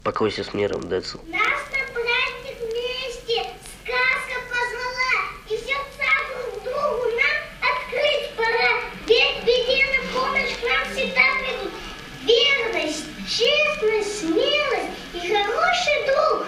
Покойся с миром, Децл. Нас на праздник вместе сказка позвала, и сердца друг другу нам открыть пора. Ведь в беде на помощь к нам всегда придут верность, честность, смелость и хороший дух.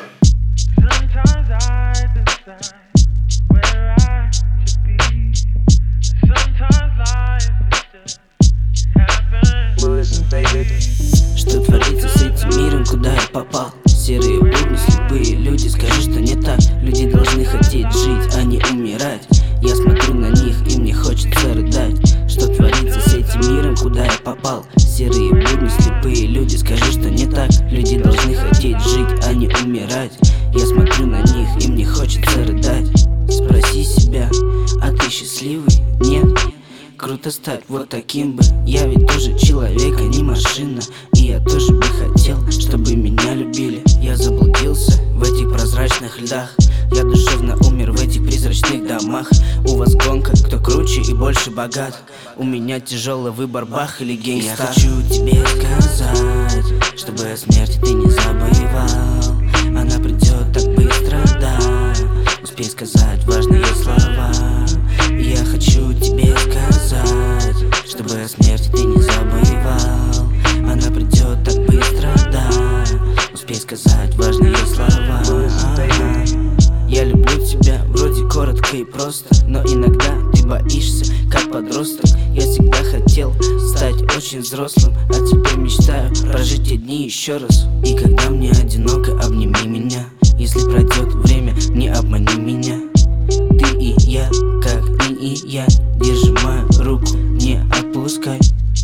Что творится с этим миром, куда я попал? Серые будни, слепые люди, скажи, что не так. Люди должны хотеть жить, а не умирать. Я смотрю на них, и мне хочется рыдать. Что творится с этим миром, куда я попал? Серые будни, слепые люди, скажи, что не так. Люди должны хотеть жить, а не умирать. Я смотрю на них, и мне хочется рыдать. Спроси себя, а ты счастливый? Нет? Круто стать вот таким бы. Я ведь тоже человек, а не машина. И я тоже бы хотел, чтобы меня любили. Я заблудился в этих прозрачных льдах. Я душевно умер в этих призрачных домах. У вас гонка, кто круче и больше богат. У меня тяжелый выбор, Бах или Гейнстар. Я хочу тебе сказать, чтобы о смерти ты не забывал. Она придет так быстро, да. Успей сказать важные слова. Я хочу тебе сказать, чтобы о смерти ты не забывал. Она придет так быстро, да. Успей сказать важные слова. Я люблю тебя, вроде коротко и просто, но иногда ты боишься, как подросток. Я всегда хотел стать очень взрослым, а теперь мечтаю прожить те дни еще раз. И когда мне одиноко, обними меня. Если пройдет время, не обмани меня. Ты и я, как инь и я. Держи мою руку, не отпускай.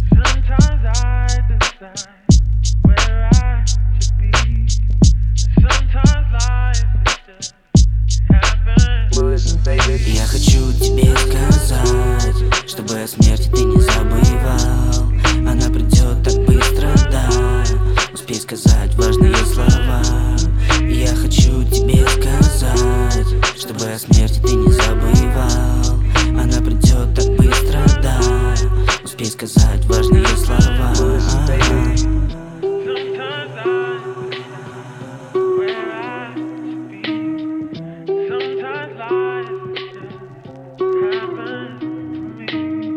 Я хочу тебе сказать, чтобы о смерти ты не забывал. Она придет так быстро, да. Успей сказать важные слова. Я хочу тебе сказать,